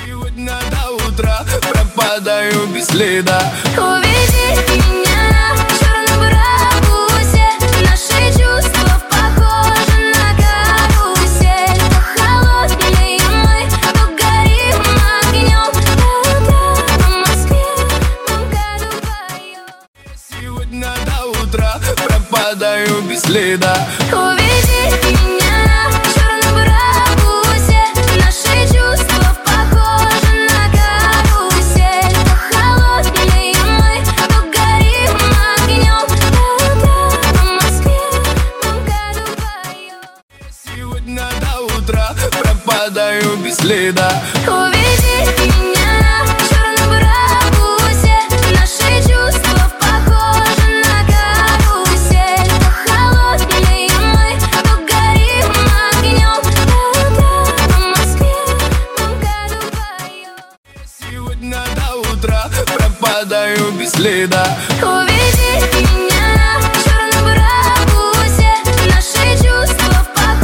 Сегодня до утра пропадаю без следа. Уведи меня в черном ракурсе. Наши чувства похожи на карусель. То холодные мы, то горим огнем. До утра по Москве нам году поем. Сегодня до утра пропадаю без следа. Уведи меня в черном ракурсе. Наши чувства похожи на карусель. То холодные мы, то горим огнем. До утра по Москве нам году поем. Сегодня до утра пропадаю без следа. Уведи меня в черном ракурсе. Наши чувства похожи на карусель. То холодные мы, то горим огнем. До утра по Москве нам году поем. Сегодня до утра пропадаю без следа.